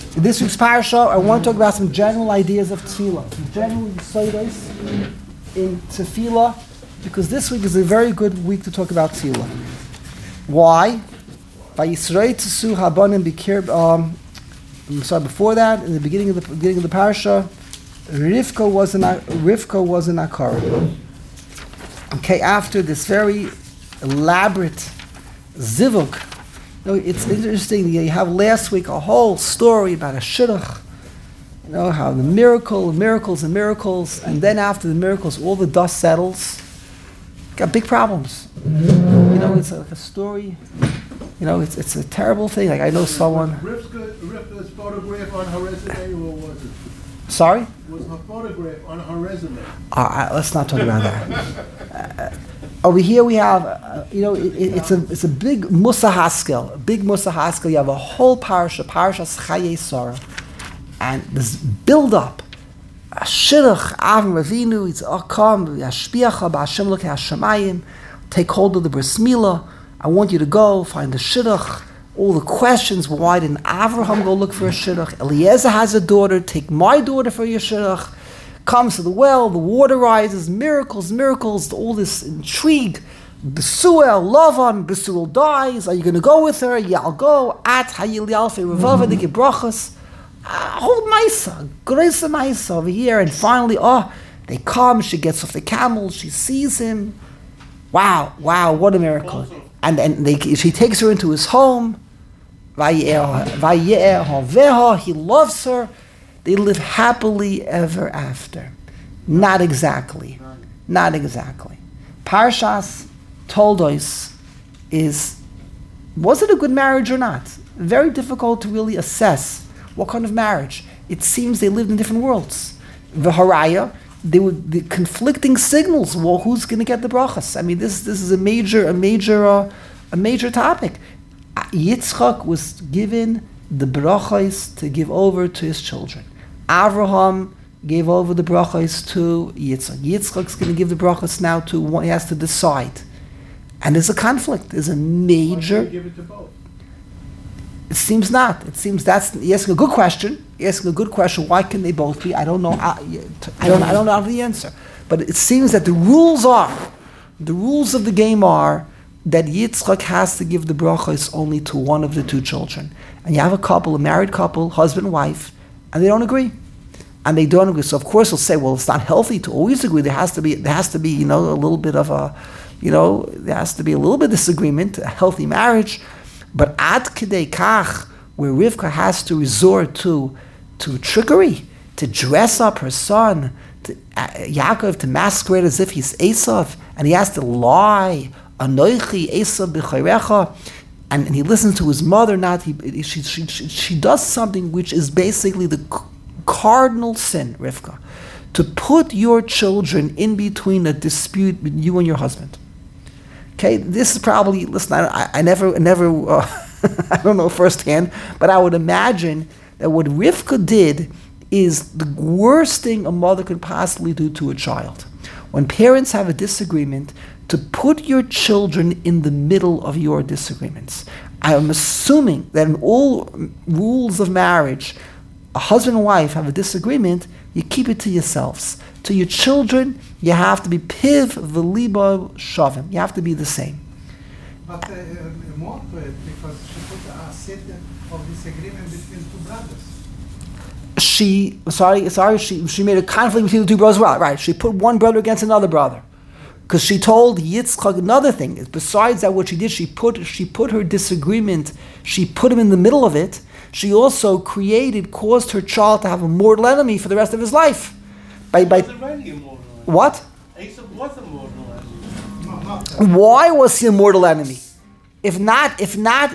In this week's parasha, I want to talk about some general ideas of tefillah, some general yisodos in tefillah, because this week is a very good week to talk about tefillah. Why? Before that, in the beginning of the parasha, Rivka was an akara. Okay, after this very elaborate zivuk. It's interesting. You have last week a whole story about a shidduch. How the miracles, and then after the miracles, all the dust settles. Got big problems. It's like a story. It's a terrible thing. Like I know someone. Rivka's photograph on her resume, or was it? Sorry? Was her photograph on her resume? Let's not talk about that. Over here we have, it's a big Musa Haskel. You have a whole parasha Chaye Sarah, and this build up. Shidduch Avram Avinu, it's Akam Yashpiacha B'Hashem Lokei Hashemayim. Take hold of the bris milah. I want you to go find the shidduch. All the questions. Why didn't Avraham go look for a shidduch? Eliezer has a daughter. Take my daughter for your shidduch. Comes to the well, the water rises, miracles, all this intrigue. Besuel, Lavan, Besuel dies. Are you going to go with her? Yeah, I'll go. At Hayil Yalfe Revava, they give brachas. Whole Maisa, Grace Maisa over here. And finally, they come, she gets off the camel, she sees him. Wow, what a miracle. And she takes her into his home. He loves her. They live happily ever after. Not exactly. Parshas told us was it a good marriage or not? Very difficult to really assess what kind of marriage. It seems they lived in different worlds. The haraya, the conflicting signals. Well, who's going to get the brachas? I mean, this is a major topic. Yitzchak was given the brachas to give over to his children. Avraham gave over the brachas to Yitzchak. Yitzchak's going to give the brachas now to one. He has to decide, and there's a conflict. There's a major. Why give it to both? It seems not. It seems you're asking a good question. Why can they both be? I don't know. I don't know the answer. But it seems that the rules of the game are that Yitzchak has to give the brachas only to one of the two children. And you have a married couple, husband and wife, and they don't agree. So of course they'll say, well, it's not healthy to always agree. There has to be, a little bit of there has to be a little bit of disagreement, a healthy marriage. But ad kedei kach, where Rivka has to resort to trickery, to dress up her son, to Yaakov to masquerade as if he's Esav, and he has to lie. Anoichi Esav b'chayrecha, and he listens to his mother. She does something which is basically the cardinal sin, Rivka, to put your children in between a dispute with you and your husband. Okay, this is probably, listen, I never I don't know firsthand, but I would imagine that what Rivka did is the worst thing a mother could possibly do to a child. When parents have a disagreement, to put your children in the middle of your disagreements. I am assuming that in all rules of marriage, a husband and wife have a disagreement, you keep it to yourselves. To your children, you have to be piv v'libo shavim. You have to be the same. But more to it, because she put a set of disagreement between two brothers. She made a conflict between the two brothers. Right. She put one brother against another brother. Because she told Yitzchak another thing. Besides that, what she did, she put her disagreement, she put him in the middle of it. She also caused her child to have a mortal enemy for the rest of his life. He was already a mortal enemy. What? Esav was a mortal No. enemy. Why was he a mortal enemy? If not for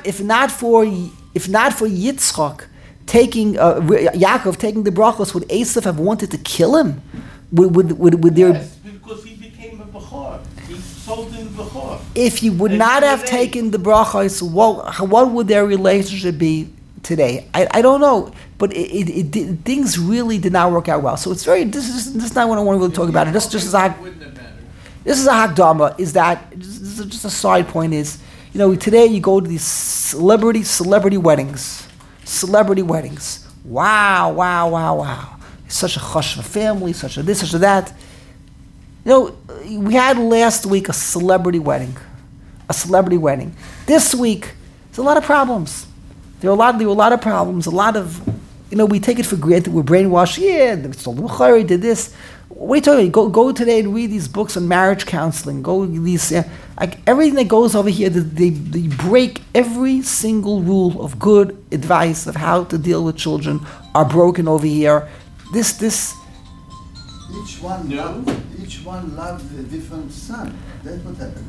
Yitzchak Yaakov taking the brachos, would Esav have wanted to kill him? Would there? Yes, because he became a bechor. He sold in bechor. If he would not have taken the brachos, what would their relationship be today? I don't know, but things really did not work out well. So it's this is not what I want to really talk about. This is a hakdama. Is that just a side point? Is today you go to these celebrity weddings. Wow, wow, wow, wow. Such a chashuv family, such a this, such a that. You know, we had last week a celebrity wedding. A celebrity wedding. This week, there's a lot of problems. There were a lot of problems, a lot of, we take it for granted, we're brainwashed, Bukhari did this. What are you talking about? Go today and read these books on marriage counseling. Go these, everything that goes over here, they break every single rule of good advice of how to deal with children are broken over here. This. Each one loved a different son. That's what happened.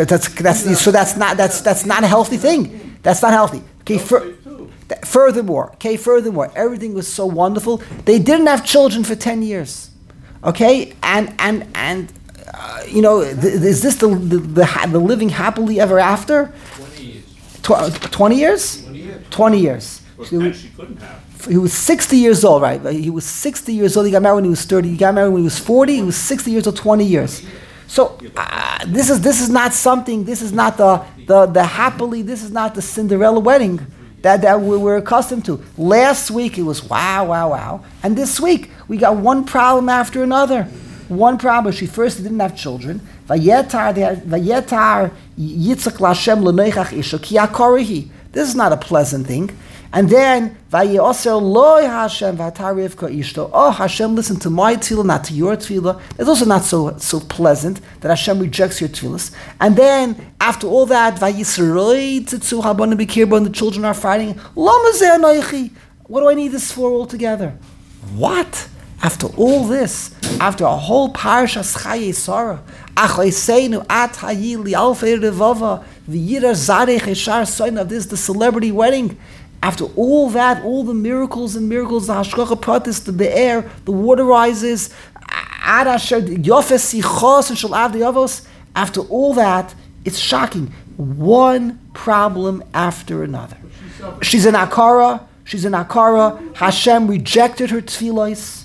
That's not a healthy thing. That's not healthy. Okay, furthermore, everything was so wonderful. They didn't have children for 10 years. Okay, and is this the living happily ever after? 20 years. 20 years? 20 years. Well, actually couldn't have. He was 60 years old, right? He was 60 years old. He got married when he was 30. He got married when he was 40. He was 60 years old, 20 years. So this is not something. This is not the happily. This is not the Cinderella wedding that we're accustomed to. Last week it was wow, and this week we got one problem after another. One problem. She first didn't have children. Vayetar Yitzchak Lashem L'Neichach Isha Ki Yakorihi. This is not a pleasant thing. And then Vayeoser Loi Hashem V'Atar Rivka Ishto. Oh Hashem, listen to my tefillah, not to your tefillah. It's also not so pleasant that Hashem rejects your tefillahs. And then after all that, Vayisroi Tzitzu Habon B'Kirba, and the children are fighting. Lama Zeh Anoichi. What do I need this for altogether? What? After all this, after a whole parashas Chaye Sarah, Achoiseinu At Hayi Li'alfei Revava V'Yira Zarech Eshar Soin of this, the celebrity wedding. After all that, all the miracles, the Hashgacha Pratis, the Be'er, the water rises, after all that, it's shocking. One problem after another. She's an Akara. Hashem rejected her tefillos.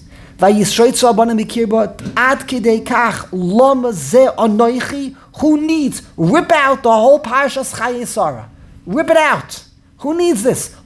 Who needs? Rip out the whole Parashas Chaye Sarah. Rip it out. Who needs this?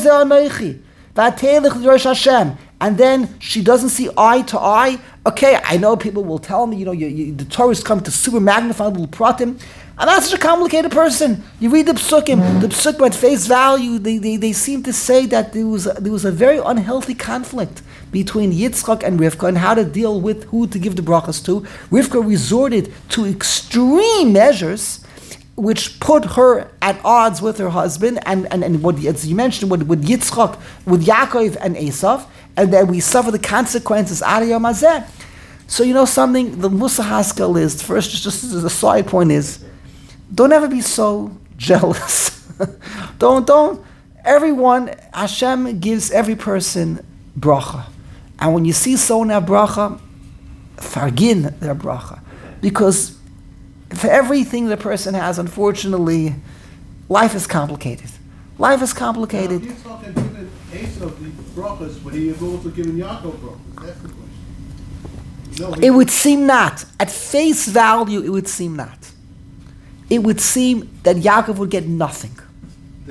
And then she doesn't see eye to eye. Okay, I know people will tell me, the Torah is coming to super magnify little pratim. I'm not such a complicated person. You read the psukim at face value, they seem to say that there was a very unhealthy conflict between Yitzchak and Rivka and how to deal with who to give the brachas to. Rivka resorted to extreme measures which put her at odds with her husband, and what, as you mentioned, with Yitzchak, with Yaakov and Esav, and then we suffer the consequences out of Yom Hazeh. So something, the Musa Haskell is, first, just as a side point is, don't ever be so jealous. Don't. Everyone, Hashem gives every person bracha. And when you see someone have bracha, fargin their bracha. Because for everything the person has, unfortunately, life is complicated. Now, if you're talking given Esau the brachas, but he was also given Yaakov brachas. That's the question. It would seem not. At face value, it would seem not. It would seem that Yaakov would get nothing. The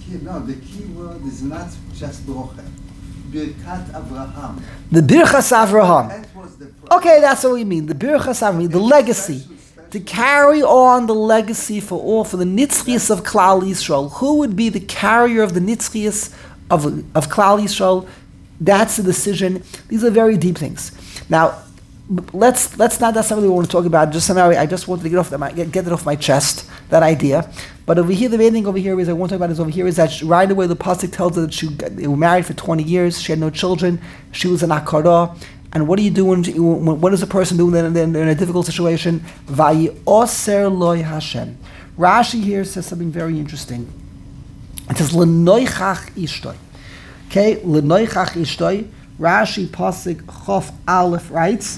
key word is not just bracha. Birkat Avraham. The Birchas Avraham. That was the Okay, that's what we mean. The Birchas Avraham, the legacy. To carry on the legacy for the Nitzchias of Klal Yisrael. Who would be the carrier of the Nitzchias of Klal Yisrael? That's the decision. These are very deep things. Now, let's not. That's something we want to talk about. Just somehow, I just wanted to get it off my chest. That idea. But over here, the main thing over here is I want to talk about is that right away the pasuk tells her that they were married for 20 years. She had no children. She was an akara. And what do you do when what does a person do when they're in a difficult situation? Vayoser loy Hashem. Rashi here says something very interesting. It says l'noichach ishtoi. Okay, l'noichach ishtoi. Rashi pasuk chof aleph writes,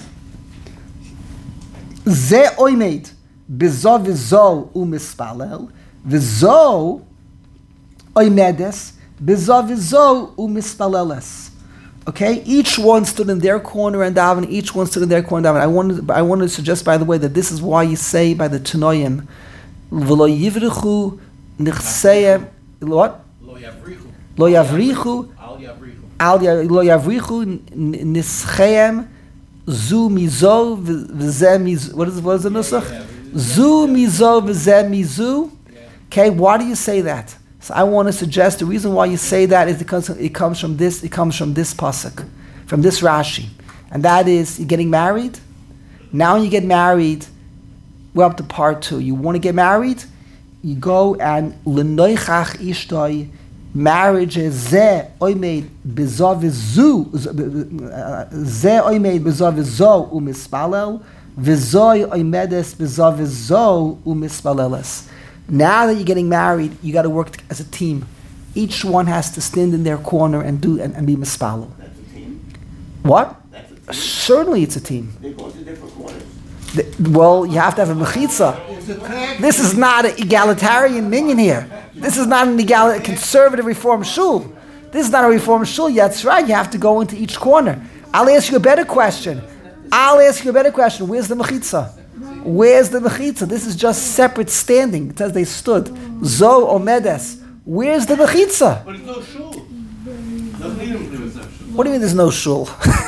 Ze oimed bezo v'zo u'mispalel v'zo oimedes bezo v'zo u'mispaleles. Okay, each one stood in their corner and daven. Each one stood in their corner and daven. I wanted to suggest, by the way, that this is why you say by the Tanoim, "V'lo yivrichu nichseim." What? Lo yavrichu. Lo yavrichu. Al yavrichu. Al lo yavrichu nischem zu mizo v'zeh mizu. What is the nusach? Zu mizo v'zeh mizu. Okay, why do you say that? So I want to suggest the reason why you say that is because it comes from this pasuk, from this Rashi, and that is you're getting married. Now you get married. We're up to part 2. You want to get married? You go and l'noichach ishtoi. Marriage is ze oimed bezav zu ze oimed bezav zo umispalel v'zoi oimedes bezav zo umispaleles. Now that you're getting married, you got to work as a team. Each one has to stand in their corner and be mispalel. That's a team. What? That's a team. Certainly, it's a team. They go to different corners. Well, you have to have a mechitza. It's a tag. This is not an egalitarian minion here. This is not an conservative reform shul. This is not a reform shul. Yeah, that's right. You have to go into each corner. I'll ask you a better question. Where's the mechitza? Where's the mechitza? This is just separate standing. It says they stood. Zo omedes. Where's the mechitza? But it's no shul. Doesn't need them to do shul. What do you mean there's no shul?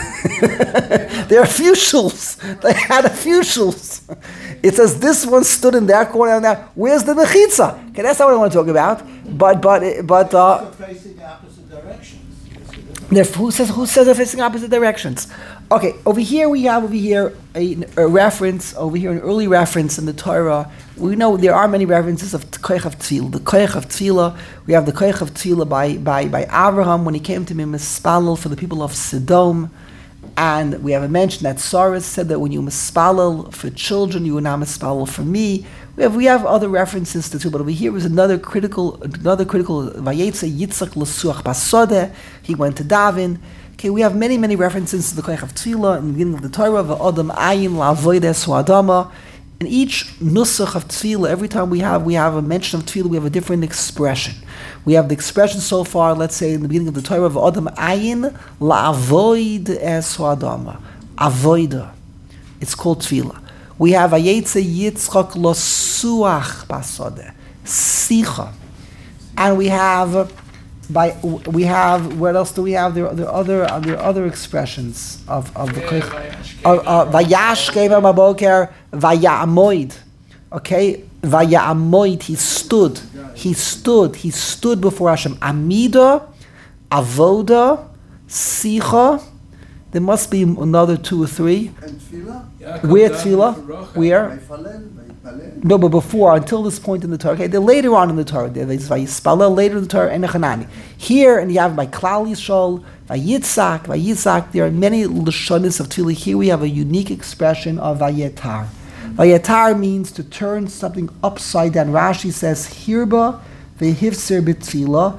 There are a few shuls. They had a few shuls. It says this one stood in that corner and that. Where's the mechitza? Okay, that's not what I want to talk about. But Facing opposite directions. who says they're facing opposite directions? Okay, over here we have a reference, over here an early reference in the Torah. We know there are many references of Koich of Tefillah. The Koich of Tefillah, we have the Koich of Tefillah by Abraham when he came to Mispalel for the people of Sodom. And we have a mention that Sarah said that when you mispalel for children, you are not mispalel for me. We have other references to, but over here was another critical Vayetze Yitzchak L'suach Basodeh. He went to Davin. Okay, we have many references to the Koich of Tefillah in the beginning of the Torah. V'odam ayin la'avodes ha'adama. In each nusach of Tefillah, every time we have a mention of Tefillah, we have a different expression. We have the expression so far, let's say in the beginning of the Torah, v'odam ayin la'avoid es ha'adama. Avoida. It's called Tefillah. We have Vayetze Yitzchak lo suach basodeh. Sicha. And we have what else do we have? There are other expressions of the Koich. Vayash gave him a boker, Vayamoid. Okay? Vayamoid, he stood before Hashem. Amida, Avoda, Sicha. There must be another 2 or 3. And tefillah? Where tefillah? Where? Vayfalel, vaypalel. No, but before, until this point in the Torah. Okay, they're later on in the Torah. There's Vayispalel later in the Torah, and Echanani. Here, and you have by Klal Yisrael, Vayitzak. There are many lashonis of tefillah. Here we have a unique expression of Vayetar. Vayetar means to turn something upside down. Rashi says, Hirba vehivser b'tefillah.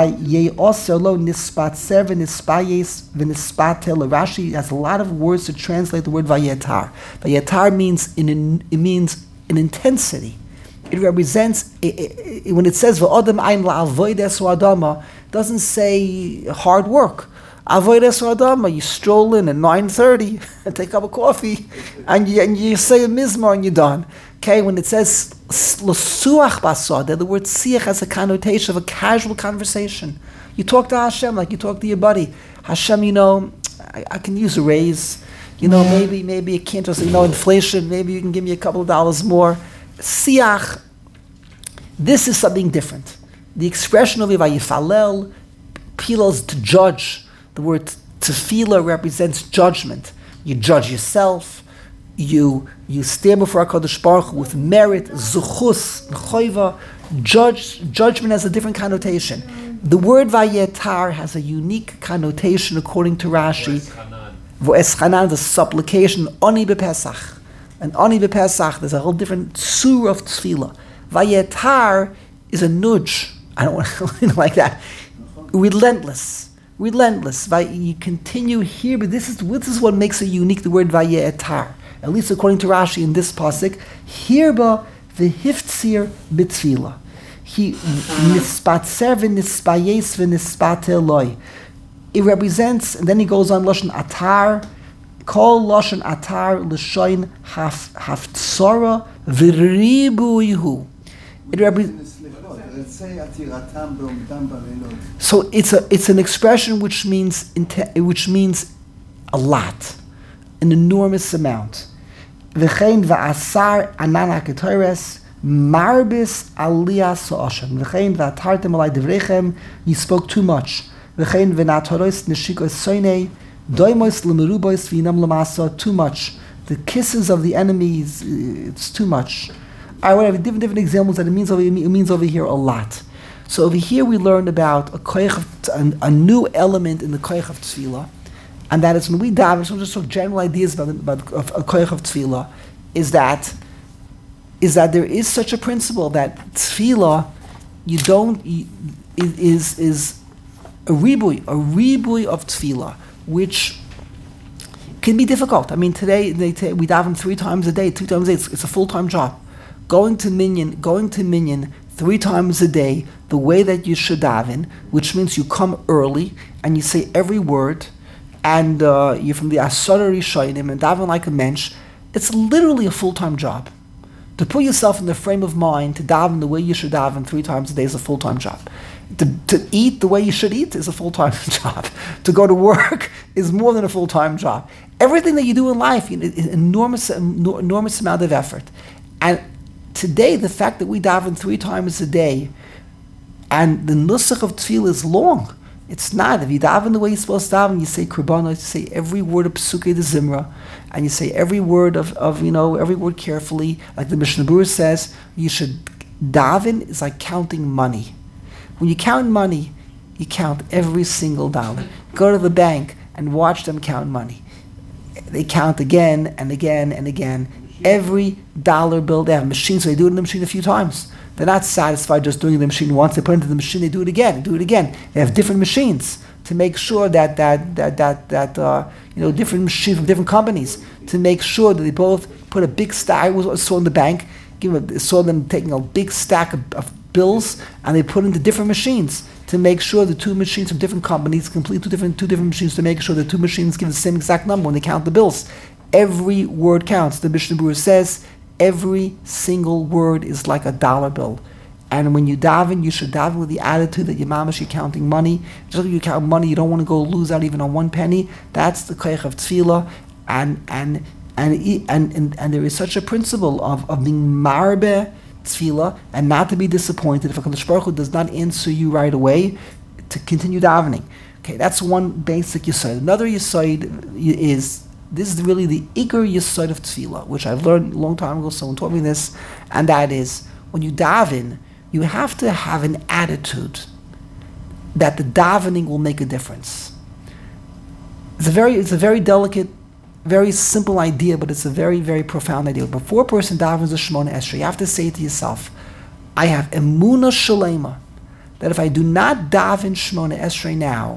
Rashi has a lot of words to translate the word vayetar. Vayetar means an intensity. It represents when it says v'odam ein la'avodes ha'adama, doesn't say hard work. Avodes ha'adama, you stroll in at 9:30 and take a cup of coffee, and you say a mizmor and you're done. Okay, when it says l'suach basodeh, the word siach has a connotation of a casual conversation. You talk to Hashem like you talk to your buddy. Hashem, I can use a raise. Maybe you can't just, inflation, maybe you can give me a couple of dollars more. Siach, this is something different. The expression of Vayifalel, pilals to judge. The word tefillah represents judgment. You judge yourself. You stand before HaKadosh Baruch Hu with merit, zuchus, choiva. Judgment has a different connotation. The word vayetar has a unique connotation according to Rashi. V'eschanan, the supplication, oni b'Pesach. And oni b'Pesach, there's a whole different surah of tefillah. Vayetar is a nudge. I don't want to like that. Relentless. You continue here, but this is what makes it unique, the word vayetar. At least according to Rashi in this pasuk, Hirba v'hiftzir b'tefillah. He nispatzer v'nispayes v'nispate eloi. It represents, and then he goes on Lashon Atar, Kol Lashon Atar L'shoin Haftzora V'ribuihu. It represents רצי עתירתם בעומדם בלילות. So it's an expression which means a lot, an enormous amount. V'chein va'asar anan ha'ketores marbis aliyah so'ashem. V'chein va'atartem alai devrechem, you spoke too much. V'chein v'natoros neshikos soinei doimos l'merubois v'inam l'masa, too much. The kisses of the enemies, it's too much. I would have different examples that it means over here a lot. So over here we learned about a new element in the koich of tefillah, and that is when we daven. So just sort of general ideas about a koich of tefillah is that there is such a principle that tefillah is a ribui of tefillah, which can be difficult. I mean, today we daven 3 times a day, 2 times a day. It's a full-time job. Going to minyan 3 times a day, the way that you should daven, which means you come early and you say every word, and you're from the Asara Rishonim and daven like a mensch. It's literally a full-time job. To put yourself in the frame of mind to daven the way you should daven 3 times a day is a full-time job. To eat the way you should eat is a full-time job. To go to work is more than a full-time job. Everything that you do in life is an enormous amount of effort. And today, the fact that we daven 3 times a day, and the nusach of tefillah is long. It's not. If you daven the way you're supposed to daven, you say korbanos, you say every word of Pesukei de Zimra, and you say every word of every word carefully. Like the Mishnah Berurah says, you should daven is like counting money. When you count money, you count every single dollar. Go to the bank and watch them count money. They count again and again and again. Every dollar bill, they have a machine, so they do it in the machine a few times. They're not satisfied just doing the machine once. They put it into the machine, they do it again. They have different machines to make sure that different machines from different companies to make sure that they both put a big stack. I saw in the bank, saw them taking a big stack of bills, and they put into different machines to make sure the 2 machines from different companies complete two different machines to make sure the 2 machines give the same exact number when they count the bills. Every word counts. The Mishnah Berurah says every single word is like a dollar bill. And when you daven, you should daven with the attitude that you're counting money. Just like you count money, you don't want to go lose out even on 1 penny. That's the koich of tefillah. And there is such a principle of being marbe tefillah and not to be disappointed if HaKadosh Baruch Hu does not answer you right away, to continue davening. Okay, that's one basic yesod. Another yesod is, this is really the Iker Yesod of Tefillah, which I've learned a long time ago, someone taught me this, and that is, when you daven, you have to have an attitude that the davening will make a difference. It's a very delicate, very simple idea, but it's a very, very profound idea. Before a person davens a Shemona Esrei, you have to say to yourself, I have emunah shalema, that if I do not daven Shemona Esrei now,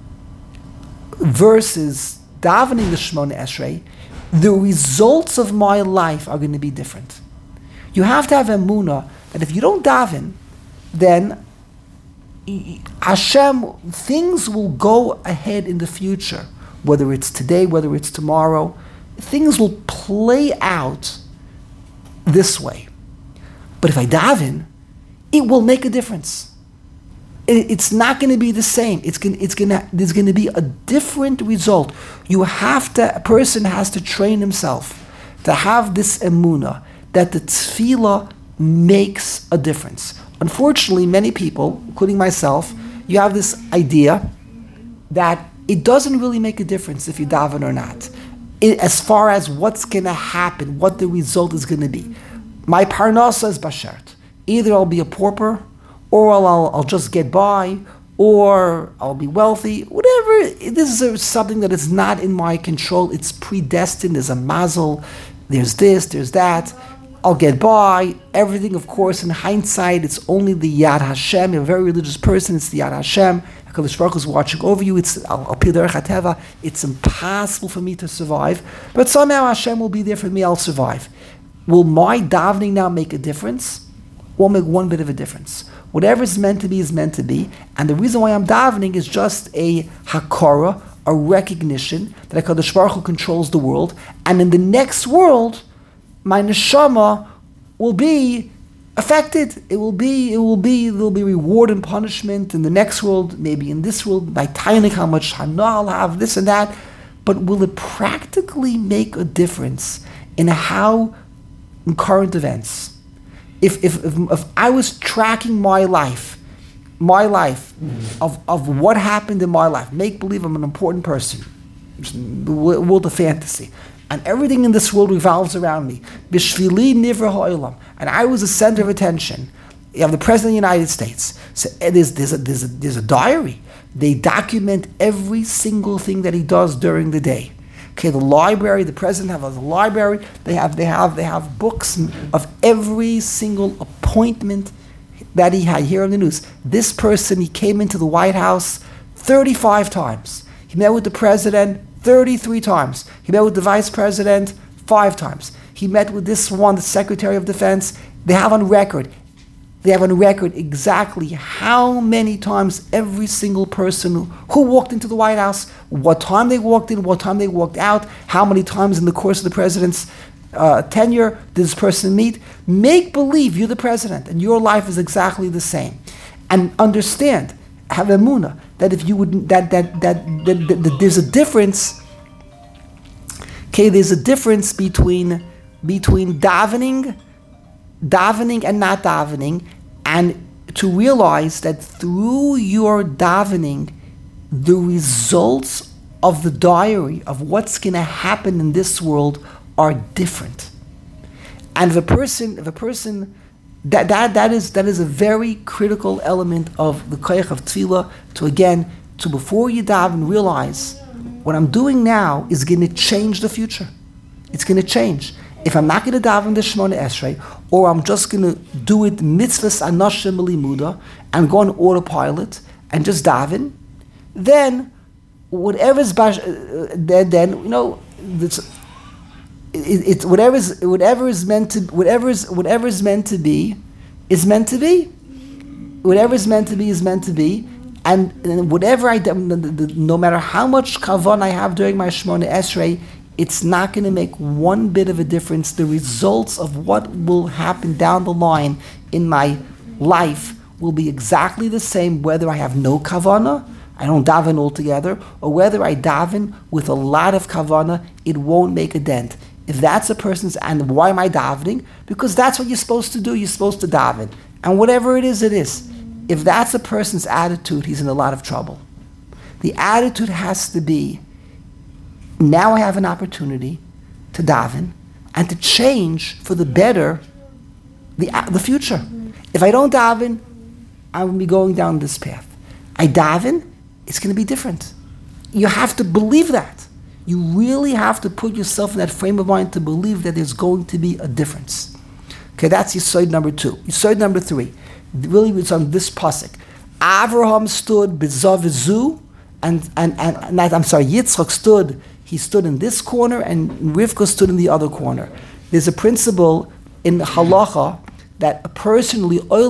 versus davening the Shemona Esrei, the results of my life are going to be different. You have to have emunah that if you don't daven, then Hashem, things will go ahead in the future, whether it's today, whether it's tomorrow, things will play out this way. But if I daven, it will make a difference. It's not going to be the same. There's going to be a different result. A person has to train himself to have this emunah that the tefillah makes a difference. Unfortunately, many people, including myself, you have this idea that it doesn't really make a difference if you daven or not, as far as what's going to happen, what the result is going to be. My parnasa is bashert. Either I'll be a pauper, or I'll just get by, or I'll be wealthy, whatever. This is something that is not in my control. It's predestined. There's a mazel. There's this, there's that. I'll get by. Everything, of course, in hindsight, it's only the Yad Hashem. You're a very religious person. It's the Yad Hashem. HaKadosh Baruch Hu is watching over you. It's impossible for me to survive. But somehow Hashem will be there for me. I'll survive. Will my davening now make a difference? Won't make one bit of a difference. Whatever is meant to be is meant to be. And the reason why I'm davening is just a hakara, a recognition that HaKadosh Baruch Hu controls the world. And in the next world, my neshama will be affected. There'll be reward and punishment in the next world, maybe in this world, by tiny how much hana I'll have, this and that. But will it practically make a difference in how, in current events, if I was tracking my life of what happened in my life, make believe I'm an important person, the world of fantasy, and everything in this world revolves around me. Bishvili nivra ha'olam, and I was the center of attention. You have the President of the United States. So there's a diary. They document every single thing that he does during the day. Okay, the library. The president has a library. They have books of every single appointment that he had here on the news. This person, he came into the White House 35 times. He met with the president 33 times. He met with the vice president 5 times. He met with this one, the Secretary of Defense. They have on record exactly how many times every single person who walked into the White House, what time they walked in, what time they walked out, how many times in the course of the president's tenure did this person meet. Make believe you're the president and your life is exactly the same. And understand, have emunah, that if you would, that there's a difference. Okay, there's a difference between davening and not davening, and to realize that through your davening, the results of the diary of what's going to happen in this world are different. And if a person that is a very critical element of the koyach of tefillah, to before you daven, realize what I'm doing now is going to change the future. It's going to change. If I'm not going to daven the Shemona Esrei, or I'm just going to do it mitzvahs anashim limuda and go on autopilot and just daven, then whatever's it's whatever is meant to be is meant to be. Whatever is meant to be is meant to be. And whatever no matter how much kavan I have during my Shemona Esrei, it's not going to make one bit of a difference. The results of what will happen down the line in my life will be exactly the same whether I have no kavana, I don't daven altogether, or whether I daven with a lot of kavana, it won't make a dent. If that's a person's, and why am I davening? Because that's what you're supposed to do. You're supposed to daven. And whatever it is, it is. If that's a person's attitude, he's in a lot of trouble. The attitude has to be, now I have an opportunity to daven and to change for the better the future. If I don't daven, I'm going to be going down this path. I daven, it's going to be different. You have to believe that. You really have to put yourself in that frame of mind to believe that there's going to be a difference. Okay, that's Yesod number 2. Yesod number 3. Really, it's on this pasuk. Avraham stood b'zavizu, Yitzchak stood. He stood in this corner, and Rivka stood in the other corner. There's a principle in halacha that a person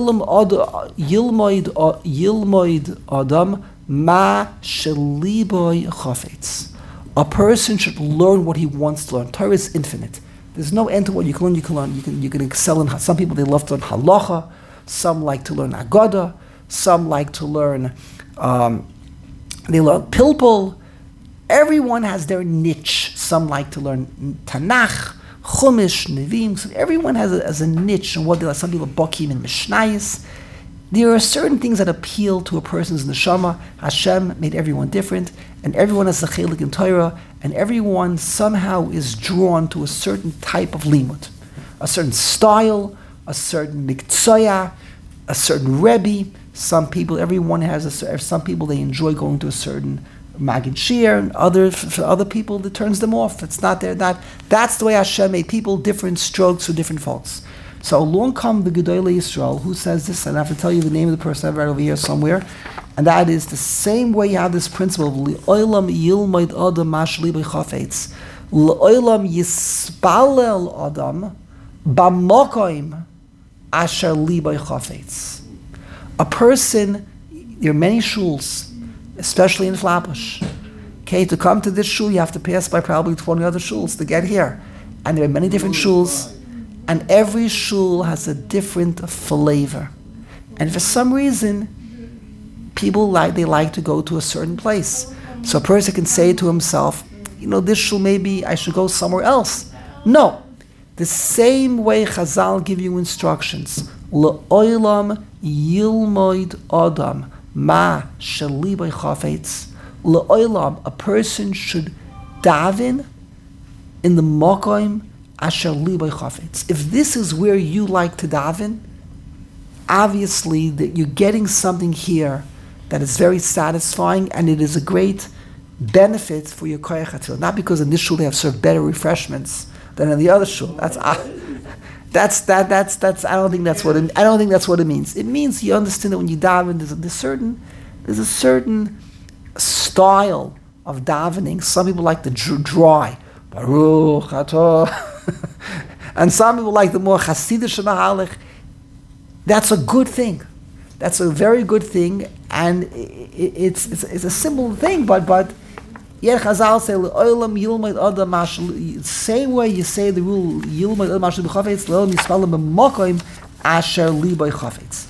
yilmoid adam ma sheliboy chafetz. A person should learn what he wants to learn. Torah is infinite. There's no end to what you can learn. You can excel in. Some people, they love to learn halacha. Some like to learn Agada. Some like to learn, they learn Pilpul. Everyone has their niche. Some like to learn Tanakh, Chumash, Nevi'im. So everyone has a niche and what they like. Some people Bokim and Mishnayos. There are certain things that appeal to a person's neshama. Hashem made everyone different, and everyone has a chelik in Torah, and everyone somehow is drawn to a certain type of limud, a certain style, a certain miktsaya, a certain rebbe. Some people they enjoy going to a certain Magid Shir, and for other people it turns them off. It's not there. That's the way Hashem made people, different strokes for different folks. So along come the Gedolei Yisrael, who says this, and I have to tell you the name of the person I have right over here somewhere, and that is the same way you have this principle of L'olam yilmaid adam mashli b'chafetz, L'olam yispalel adam b'mokoim asher li b'chafetz. A person, there are many shuls, especially in Flatbush. Okay, to come to this shul, you have to pass by probably 20 other shuls to get here. And there are many different shuls. and every shul has a different flavor. And for some reason, people like to go to a certain place. So a person can say to himself, this shul, maybe I should go somewhere else. No. The same way Chazal give you instructions. Le'olam yilmoid adam ma shalibay chafetz. Le'olam, a person should daven in the makom asher libay chafetz. If this is where you like to daven, obviously that you're getting something here that is very satisfying, and it is a great benefit for your koyach hatil. Not because in this shul they have served better refreshments than in the other shul. I don't think that's what it means. It means you understand that when you daven, there's a certain style of davening. Some people like the dry, Baruch Atah, and some people like the more Hasidish mahalech. That's a good thing. That's a very good thing, and it's a simple thing, but yet Chazal say le'olam yilmod adam mashal. Same way you say the rule yilmod adam mashal b'chafetz le'olam yispalim b'makom asher libay chafetz.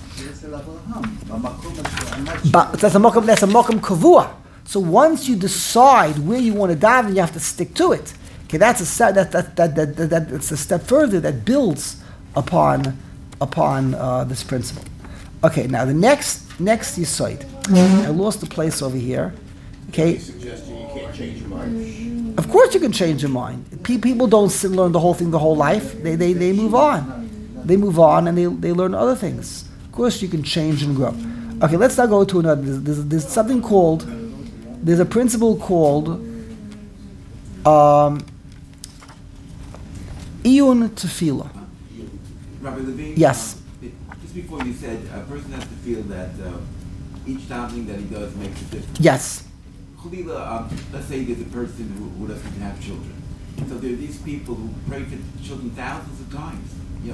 But that's a makom kavua. So once you decide where you want to daven, you have to stick to it. Okay, that's a step further that builds upon this principle. Okay, now the next yisoid. I lost the place over here. Okay. Suggesting you can't change your mind. Of course you can change your mind. People don't learn the whole thing the whole life. They move on. They move on and they learn other things. Of course you can change and grow. Okay, let's now go to another. There's something called. There's a principle called iyun tefillah. Rabbi Levine? Yes. Just before you said a person has to feel that each davening that he does makes a difference. Yes. Chalila, let's say there's a person who doesn't have children. So there are these people who pray for children thousands of times. You're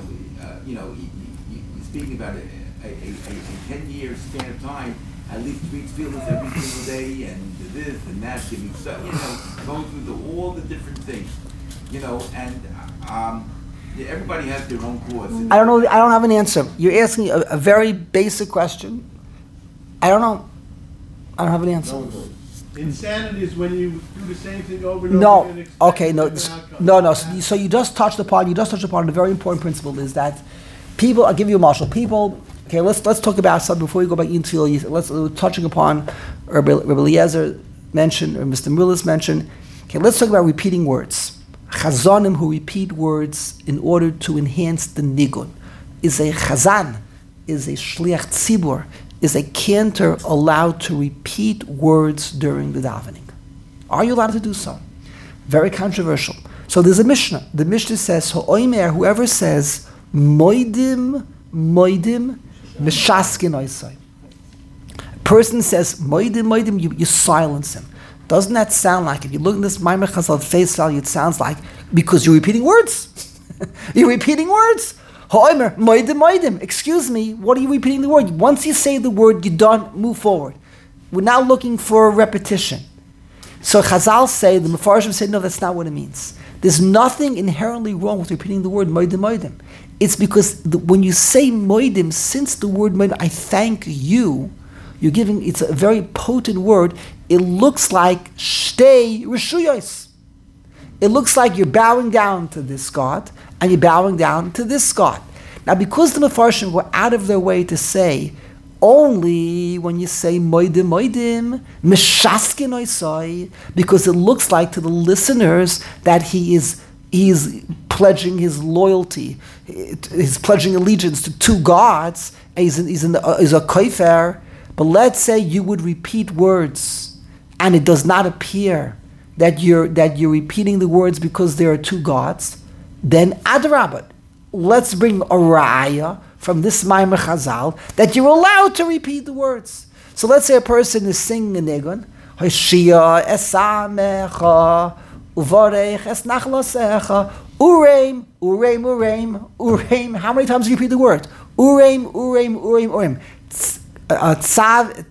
speaking about a 10-year span of time, at least 3 tefillahs every single day, and this and that, giving stuff, going through all the different things, and everybody has their own course. I don't know. I don't have an answer. You're asking a very basic question. I don't know. I don't have an answer. Insanity is when you do the same thing over and over No. again. Okay. No. No. So you just touched upon a very important principle. Is that people? I'll give you a marshal. People. Okay. Let's talk about something before we go back into. Let's touching upon Rabbi Eliezer mentioned, or Mr. Millis mentioned. Okay. Let's talk about repeating words. Chazanim who repeat words in order to enhance the nigun. Is a chazan, is a shliach tzibur, is a cantor allowed to repeat words during the davening? Are you allowed to do so? Very controversial. So there's a Mishnah. The Mishnah says, whoever says, moidim, mishaskin oisai. A person says, moidim, you silence him. Doesn't that sound like, if you look at this Maimar Chazal face value, it sounds like, because you're repeating words. You're repeating words. Ha'omer, moidim. Excuse me, what are you repeating the word? Once you say the word, you're done, move forward. We're now looking for a repetition. So Chazal say, the Mefarshim say, no, that's not what it means. There's nothing inherently wrong with repeating the word moidim. It's because when you say moidim, since the word moidim, I thank you, you're giving, it's a very potent word. It looks like shtei reshuyos. It looks like you're bowing down to this God and you're bowing down to this God. Now, because the Mefarshim were out of their way to say only when you say moidim, mishaskin oisai, because it looks like to the listeners that he is pledging his loyalty, he's pledging allegiance to two gods. He's a kofer. But let's say you would repeat words, and it does not appear that you're repeating the words because there are two gods. Then adrabah, let's bring a raya from this Maimar Chazal that you're allowed to repeat the words. So let's say a person is singing a nigun, Hoshia esamecha uvarech esnachlasecha ureim ureim ureim ureim. How many times do you repeat the word? Ureim ureim ureim ureim. Tzave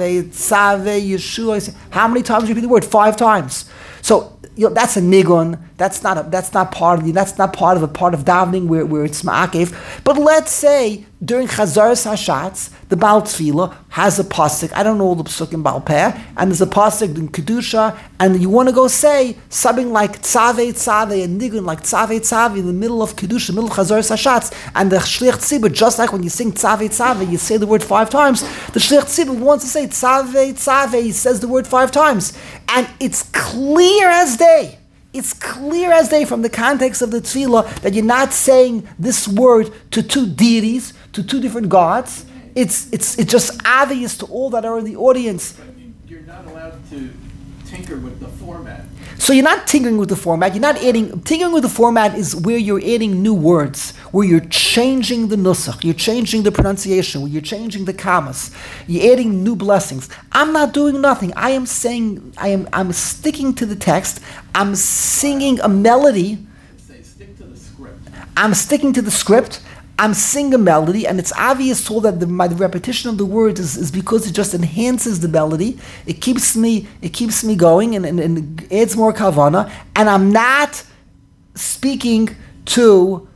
Yeshua. How many times do you repeat the word? 5 times. So that's a nigun. That's not part of a part of davening where it's ma'akev. But let's say during Chazaras Hashatz, the Baal Tefillah has a pasuk. I don't know all the pasuk in Baal Peh, and there's a pasuk in Kedusha, and you want to go say something like Tzavei Tzavei and Nigun like Tzavei Tzavei in the middle of Kedusha, middle of Chazaras Hashatz, and the Shliach Tzibur, just like when you sing Tzavei Tzavei, you say the word 5 times. The Shliach Tzibur wants to say Tzavei Tzavei. He says the word 5 times, and it's clear as day. It's clear as day from the context of the tefillah that you're not saying this word to 2 deities, to 2 different gods. It's just obvious to all that are in the audience. But you're not allowed to tinker with the format. So you're not tinkering with the format. You're not adding. Tinkering with the format is where you're adding new words, where you're changing the nusach, you're changing the pronunciation, where you're changing the commas, you're adding new blessings. I'm not doing nothing. I am saying I'm sticking to the text. I'm singing a melody. Say, stick to the script. I'm sticking to the script. I'm singing a melody, and it's obvious to all that the repetition of the words is because it just enhances the melody. It keeps me going and adds more kavana. And I'm not speaking to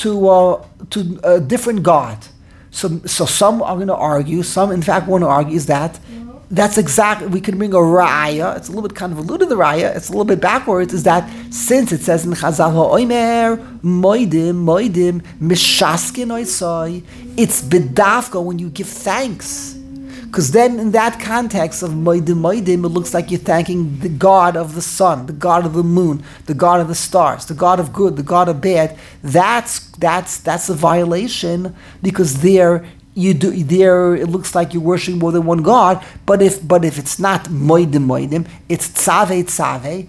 a different God. So some are going to argue. Some, in fact, want to argue is that. That's exactly, we can bring a raya. It's a little bit convoluted, the raya. It's a little bit backwards, is that since it says in Chazal ha'omer, moidim, mishaskin oisai, it's bedafka when you give thanks. Because then in that context of moidim, it looks like you're thanking the God of the sun, the God of the moon, the God of the stars, the God of good, the God of bad. That's a violation, because it looks like you're worshiping more than one God. But if it's not moidim, it's tzavei,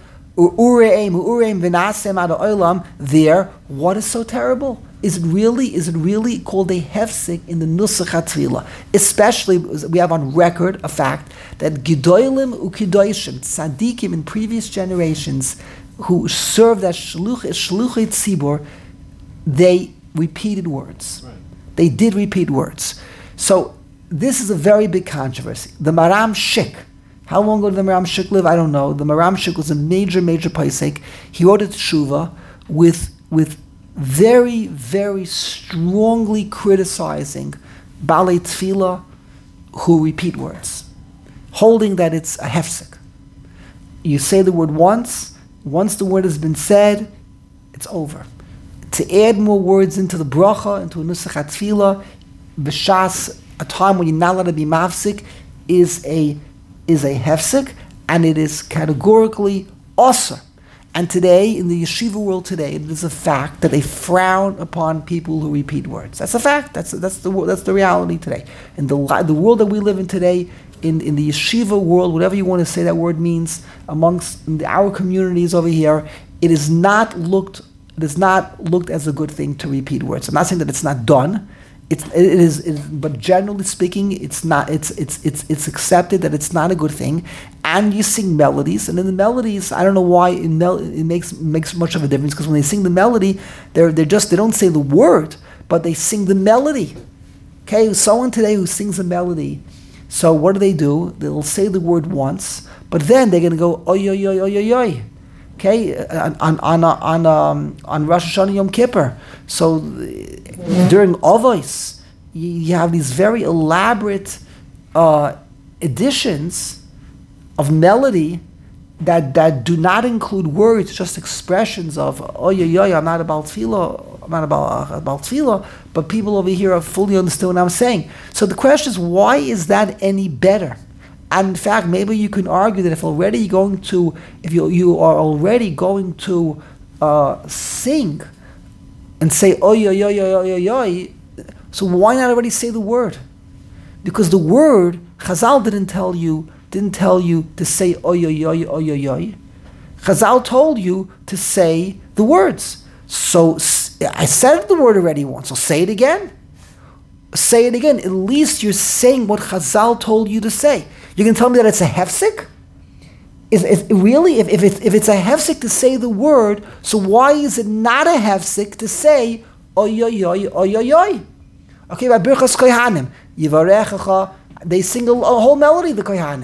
ureim v'nasem ad olam. There, what is so terrible? Is it really called a hefsek in the nusach hatfilah? Especially, we have on record a fact that gedolim ukidoshim, tzaddikim in previous generations who served as shluchei tzibur, they repeated words. Right. They did repeat words. So this is a very big controversy. The Maram Shik. How long ago did the Maram Shik live? I don't know. The Maram Shik was a major paisek. He wrote a teshuva with very, very strongly criticizing Balei Tefillah who repeat words, holding that it's a hefsek. You say the word once the word has been said, it's over. To add more words into the bracha, into a nusach hatfilah, b'shas, a time when you're not allowed to be mafsik, is a hefsek, and it is categorically asur. And today, in the yeshiva world today, it is a fact that they frown upon people who repeat words. That's a fact. That's the reality today. In the world that we live in today, in the yeshiva world, whatever you want to say that word means, amongst our communities over here, it is not looked as a good thing to repeat words. I'm not saying that it's not done. It is, but generally speaking, it's not. It's accepted that it's not a good thing. And you sing melodies, and in the melodies, I don't know why it makes much of a difference, because when they sing the melody, they don't say the word, but they sing the melody. Okay, someone today who sings a melody. So what do? They'll say the word once, but then they're going to go oy oy oy oy oy oy. Okay, on Rosh Hashanah Yom Kippur. So during Avos, you have these very elaborate additions of melody that do not include words, just expressions of I'm not about tefillah, but people over here are fully understand what I'm saying. So the question is, why is that any better? And in fact, maybe you can argue that if you are already going to sing and say oy oy oy oy oy oy, so why not already say the word? Because the word, Chazal didn't tell you to say oy oy oy oy oy oy. Chazal told you to say the words. So I said the word already once, so say it again. Say it again. At least you're saying what Chazal told you to say. You can tell me that it's a hefsek? Really? If it's a hefsek to say the word, so why is it not a hefsek to say oy oy oy oy oy oy? Okay, by Birchas Kohanim, Yivarechecha, they sing a whole melody, the Kohanim.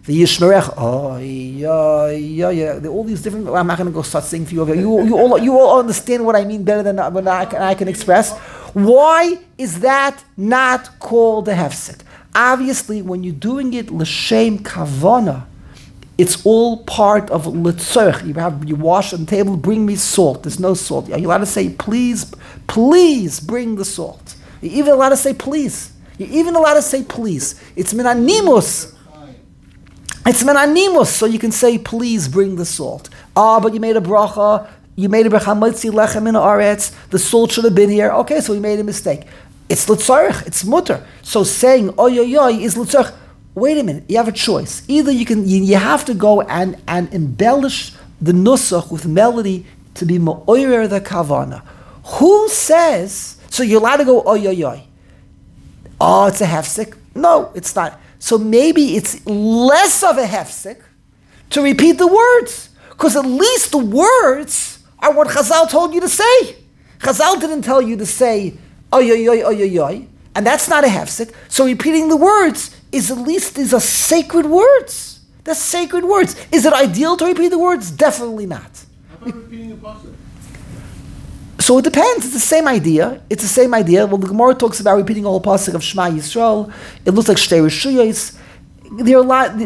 The Yishmerech, oh, yeah. All these different. I'm not going to go start singing for you. You all understand what I mean better than I can express. Why is that not called a hefsek? Obviously, when you're doing it l'shem kavana, it's all part of litzorch. You wash on the table. Bring me salt. There's no salt. Are you allowed to say please bring the salt? You're even allowed to say please. It's minanimus. It's menanimus, so you can say, please bring the salt. But you made a bracha, motzi lechem in aretz, the salt should have been here. Okay, so we made a mistake. It's litzarech, it's mutter. So saying, oy is litzarech. Wait a minute, you have a choice. Either you have to go and embellish the nusach with melody to be ma'oyer the kavana. Who says, so you're allowed to go, oy. Oh, it's a hefsek? No, it's not. So maybe it's less of a hefsek to repeat the words, because at least the words are what Chazal told you to say. Chazal didn't tell you to say oy, and that's not a hefsek. So repeating the words is at least these are sacred words. They're sacred words. Is it ideal to repeat the words? Definitely not. How about repeating a pasuk? So it depends. It's the same idea. Well, the Gemara talks about repeating the whole pasuk of Shema Yisrael. It looks like Shtei Rishuyos. There are a lot.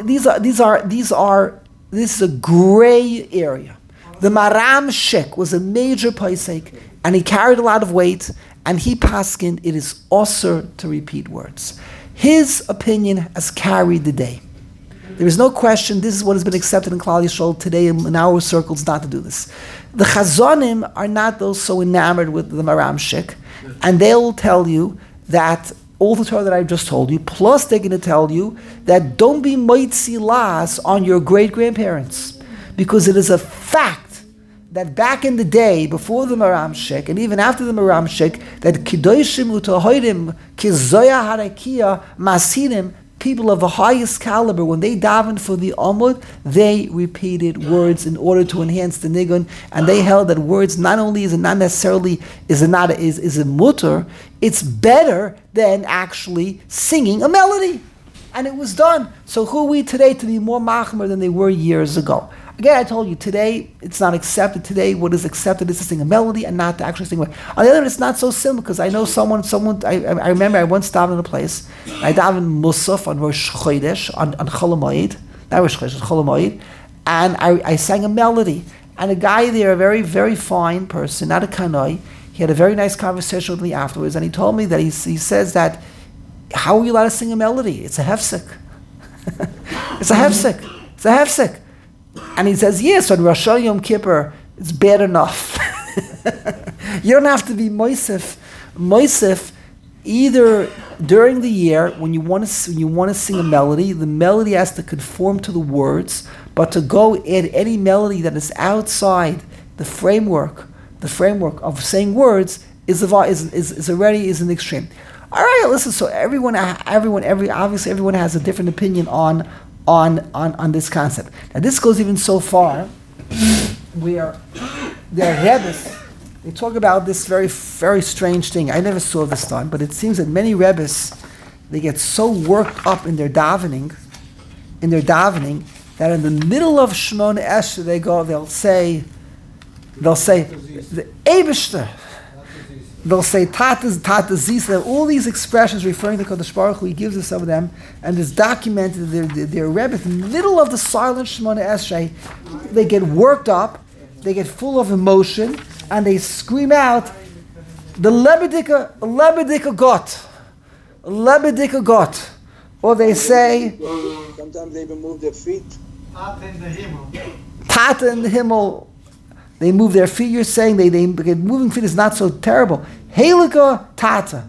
This is a gray area. The Maram Shek was a major paisek, and he carried a lot of weight. And he paskined it is osur to repeat words. His opinion has carried the day. There is no question. This is what has been accepted in Klal Yisrael today in our circles, not to do this. The Chazonim are not those so enamored with the Maram Shek, and they'll tell you that all the Torah that I've just told you, plus they're going to tell you that don't be moitzi las on your great-grandparents, because it is a fact that back in the day, before the Maram Shek, and even after the Maram Shek, that Kiddoshim Utahoidim, Kizoya Harakia, Masidim, people of the highest caliber, when they davened for the Amud, they repeated words in order to enhance the nigun, and they held that words not only is it not necessarily is a mutter, it's better than actually singing a melody, and it was done. So who are we today to be more machmer than they were years ago? Again, I told you, today it's not accepted. Today what is accepted is to sing a melody and not to actually sing a melody. On the other hand, it's not so simple, because I know someone, I remember I once davened in a place, I davened Musaf on Rosh Chodesh, on Chol Hamoed, not Rosh Chodesh, Chol Hamoed, and I sang a melody. And a guy there, a very, very fine person, not a kanoi, he had a very nice conversation with me afterwards, and he told me that he says that, how are you allowed to sing a melody? It's a hefsek. It's a hefsek. And he says, yes, on Rosh Hashanah Yom Kippur, it's bad enough. You don't have to be moisef. Moisef, either during the year, when you want to sing a melody, the melody has to conform to the words, but to go add any melody that is outside the framework of saying words is an extreme. All right, listen, so obviously everyone has a different opinion on this concept. Now this goes even so far where their Rebbes, they talk about this very, very strange thing. I never saw this done, but it seems that many Rebbes, they get so worked up in their davening, that in the middle of Shemona Esrei they'll say the Eibishter. They'll say Tata Zisa, all these expressions referring to Kodesh Baruch Hu. He gives us some of them, and it's documented. Their Rebbe, in the middle of the silent Shemona Esrei, they get worked up, they get full of emotion, and they scream out, "The Lebedika got," or they say, sometimes they even move their feet. Tata in the Himmel. They move their feet. You're saying moving feet is not so terrible. Helika Tata.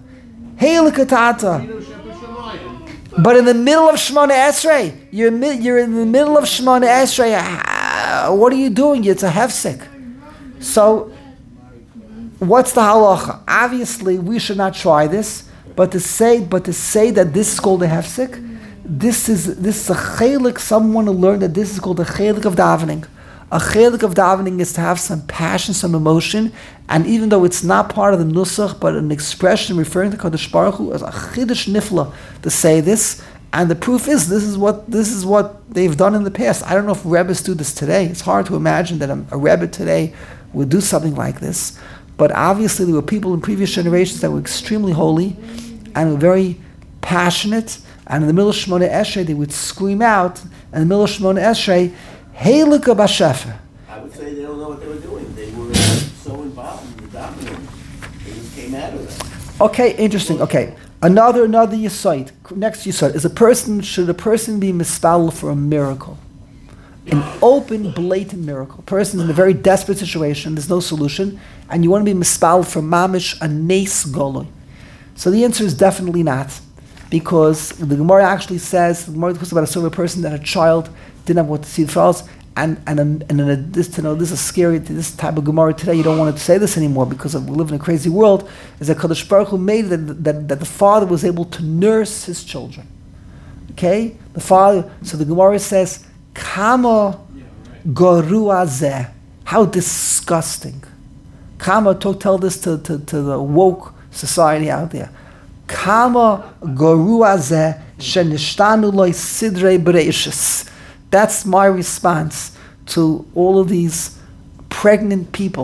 But in the middle of Shemona Esrei, you're in the middle of Shemona Esrei. What are you doing? It's a hefsek. So, what's the halacha? Obviously, we should not try this. But to say that this is called a hefsek, this is a chelik. Someone to learn that this is called a chelik of davening. A chelik of davening is to have some passion, some emotion, and even though it's not part of the nusach, but an expression referring to Kodesh Baruch Hu, as a chiddush nifla to say this, And the proof is this is what they've done in the past. I don't know if Rebbes do this today. It's hard to imagine that a Rebbe today would do something like this. But obviously there were people in previous generations that were extremely holy and were very passionate. And in the middle of Shemona Esrei, they would scream out, in the middle of Shemona Esrei, Heilika Bashefer. I would say they don't know what they were doing. They were so involved in the dominant. They just came out of that. Okay, interesting. Okay. Another yesod. Next yesod is should a person be mispal for a miracle? An open, blatant miracle. A person's in a very desperate situation, there's no solution, and you want to be mispal for mamish, a nes goloi. So the answer is definitely not. Because the Gemara actually says, the Gemara talks about a sort of person that a child didn't have what to see the fellows, and this to know this is scary. This type of Gemara today, you don't want to say this anymore because we live in a crazy world. Is that Kadosh Baruch Hu made that the father was able to nurse his children. Okay, the father. So the Gemara says, "Kama goru azeh." How disgusting! Kama, tell this to the woke society out there. Kama goru azeh shenishtanu loy sidrei bereishis. That's my response to all of these pregnant people.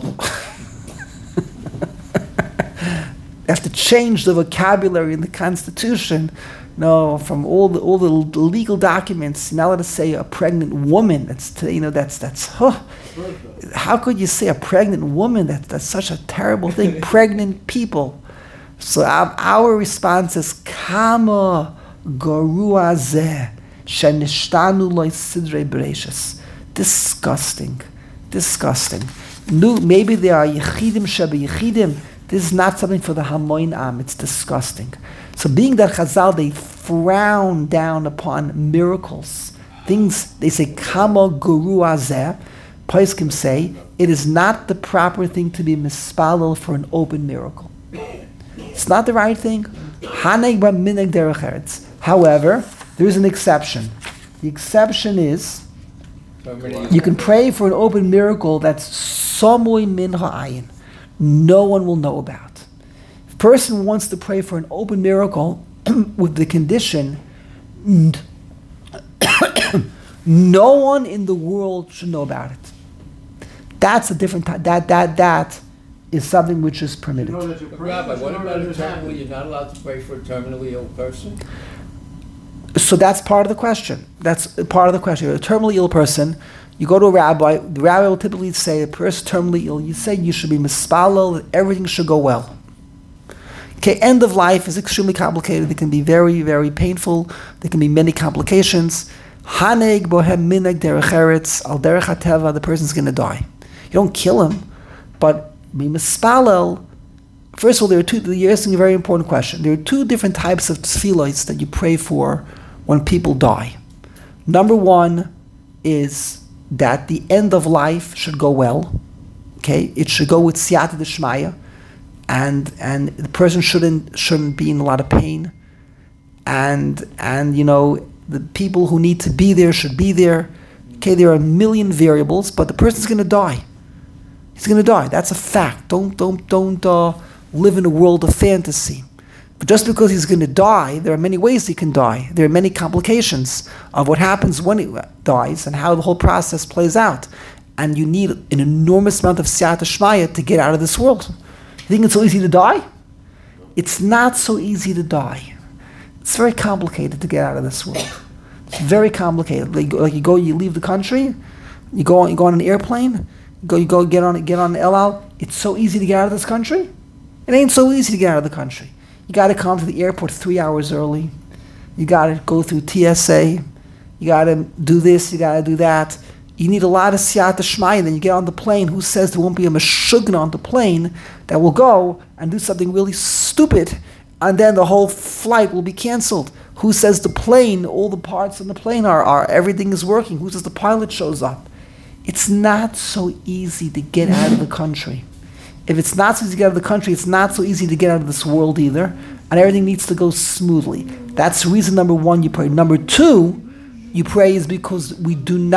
They have to change the vocabulary in the Constitution. No, from all the legal documents, you're not allowed to say a pregnant woman. How could you say a pregnant woman? That's such a terrible thing. Pregnant people. So our response is Kama goru azeh. Disgusting. Maybe they are Yechidim Sheba Yechidim. This is not something for the Hamoin Am. It's disgusting. So being that Chazal, they frown down upon miracles. Things, they say, Kama Guru Azeh. Poskim say, it is not the proper thing to be mispalel for an open miracle. It's not the right thing. Haneg ba mineg derech eretz. However, there is an exception. The exception is you can pray for an open miracle that's samui min ha'ayin. No one will know about. If a person wants to pray for an open miracle with the condition no one in the world should know about it. That's a different type. That is something which is permitted. Rabbi, what about a terminally? You're not allowed to pray for a terminally ill person? So that's part of the question. That's part of the question. You're a terminally ill person, you go to a rabbi, the rabbi will typically say, a person terminally ill, you say you should be mispalel, that everything should go well. Okay, end of life is extremely complicated. It can be very, very painful. There can be many complications. Haneg bohem mineg derech eretz, al derech hateva, the person's going to die. You don't kill him, but be mispalel. First of all, you're asking a very important question. There are two different types of tefillos that you pray for when people die. Number one is that the end of life should go well. Okay, it should go with siyata d'shmaya, and the person shouldn't be in a lot of pain, and the people who need to be there should be there. Okay, there are a million variables, but the person's going to die. He's going to die. That's a fact. Don't live in a world of fantasy. But just because he's going to die, there are many ways he can die. There are many complications of what happens when he dies and how the whole process plays out. And you need an enormous amount of siyata shmaya to get out of this world. You think it's so easy to die? It's not so easy to die. It's very complicated to get out of this world. It's very complicated. You leave the country, you go on an airplane, you go get on El Al. It's so easy to get out of this country. It ain't so easy to get out of the country. You got to come to the airport 3 hours early. You got to go through TSA. You got to do this. You got to do that. You need a lot of siyata shmaya. Then you get on the plane. Who says there won't be a meshugna on the plane that will go and do something really stupid, and then the whole flight will be canceled? Who says the plane, all the parts on the plane are everything is working? Who says the pilot shows up? It's not so easy to get out of the country. If it's not so easy to get out of the country, it's not so easy to get out of this world either, and everything needs to go smoothly. That's reason number one, you pray. Number two, you pray is because we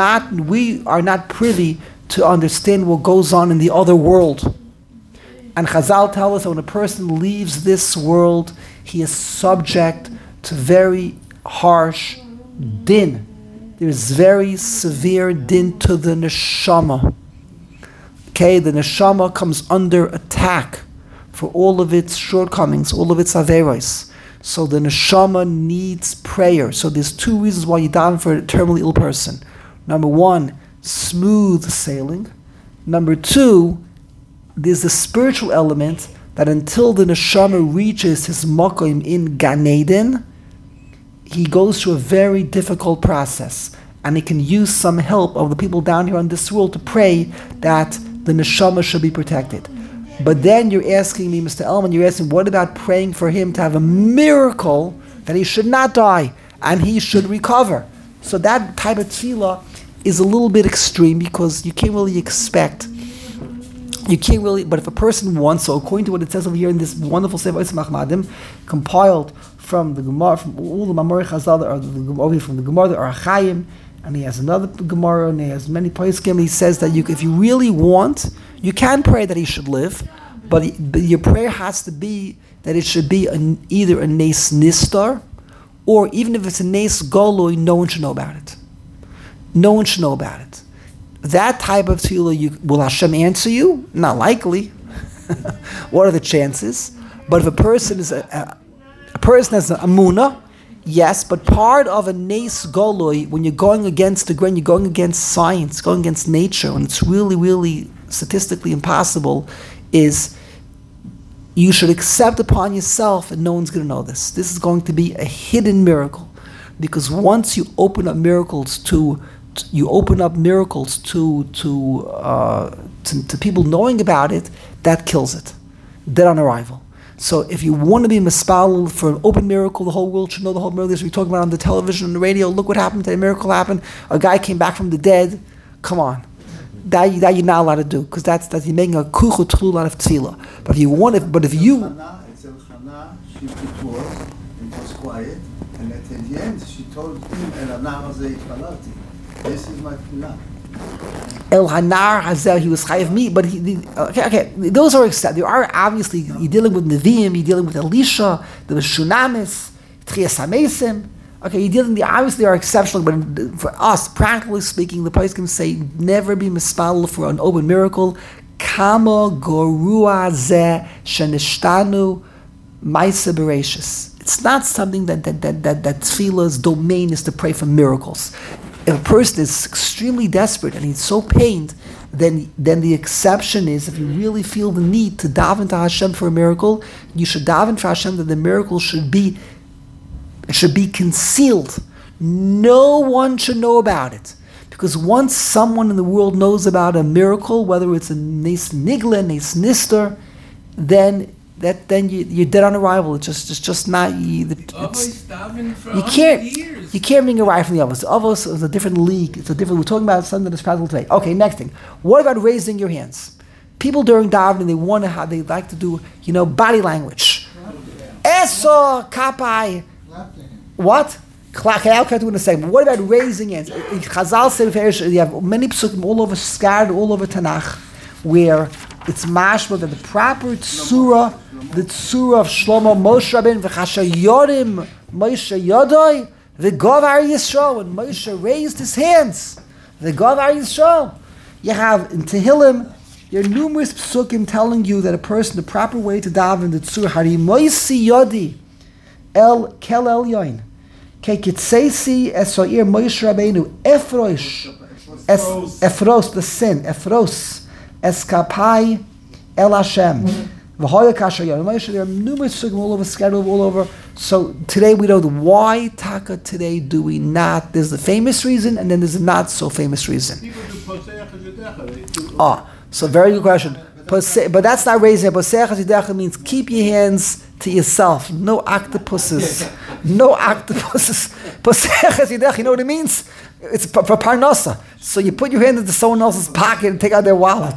are not privy to understand what goes on in the other world. And Chazal tell us that when a person leaves this world, he is subject to very harsh din. There's very severe din to the neshama. Okay, the neshama comes under attack for all of its shortcomings, all of its averos. So the neshama needs prayer. So there's two reasons why you daven for a terminally ill person. Number one, smooth sailing. Number two, there's the spiritual element that until the neshama reaches his makom in Gan Eden, he goes through a very difficult process. And he can use some help of the people down here on this world to pray that the neshama should be protected. But then you're asking me, Mr. Elman, you're asking, what about praying for him to have a miracle that he should not die and he should recover? So that type of tefillah is a little bit extreme because you can't really expect, but if a person wants, so according to what it says over here in this wonderful Sefer Otzim Achmadim, compiled from the Gemara, from all the Mamori Chazal, or from the Gemara, the Orach Chaim, and he has another Gemara, and he has many poskim. He says that if you really want, you can pray that he should live, but your prayer has to be that it should be either a nes nistar, or even if it's a nes goloi, no one should know about it. No one should know about it. That type of tefillah, will Hashem answer you? Not likely. What are the chances? But if a person is a person has an amuna, yes, but part of a nes goloi, when you're going against the grain, you're going against science, going against nature, and it's really, really statistically impossible, is you should accept upon yourself, and no one's going to know this. This is going to be a hidden miracle, because once you open up miracles to people knowing about it, that kills it, dead on arrival. So if you want to be mispalel for an open miracle, the whole world should know the whole miracle. As we talk about on the television and the radio, look what happened today, a miracle happened, a guy came back from the dead. Come on. That you're not allowed to do, because that's you're making a kuchu tchul out of tefillah. But if you want it, but if you... It's Elchana, she was quiet, and at the end she told him, this is my tefillah. El Hanar Hazel, he was chayav me, but okay, those are accepted. There are obviously, you're dealing with Nevi'im, you're dealing with Elisha, there was Shunamis, Tchias HaMesim. Okay, you're dealing, obviously are exceptional, but for us, practically speaking, the place can say, never be mispalel for an open miracle. Kama gorua ze shenishtanu ma'aseh bereishis. It's not something that tefillah's domain is to pray for miracles. If a person is extremely desperate and he's so pained, then the exception is, if you really feel the need to daven to Hashem for a miracle, you should daven for Hashem that the miracle should be concealed. No one should know about it. Because once someone in the world knows about a miracle, whether it's a nes nigla, nes nister, then you're dead on arrival. It's just not. You can't bring a right from the Avos. The Avos is a different league. It's a different. We're talking about something that's practical today. Okay, next thing. What about raising your hands? People during davening, they like to do body language. Eso kapai. What? I'll do in a second. But what about raising hands? Chazal said you have many psukim all over, scattered all over Tanakh, where it's mashma that the proper tzura, the tzura of Shlomo Moshe Rabbeinu v'chasha yorim Moshe yodoi v'govar Yisrael, when Moshe raised his hands, v'govar Yisrael. You have in Tehillim, there are numerous psukim telling you that a person, the proper way to daven the tzura, harimoisi yodi el kel el yoin. Kekitseisi esoir Moshe Rabbeinu efros the sin eskapai el Hashem v'hoya kasher yom Moshe. There are numerous sugim all over, scattered all over. So today we know why taka today do we not. There's the famous reason, and then there's a not so famous reason. So very good question. But that's not raising. Posech HaYidecha means keep your hands to yourself. No octopuses. No octopuses. Posech HaYidecha, you know what it means? It's for parnasa. So you put your hand into someone else's pocket and take out their wallet.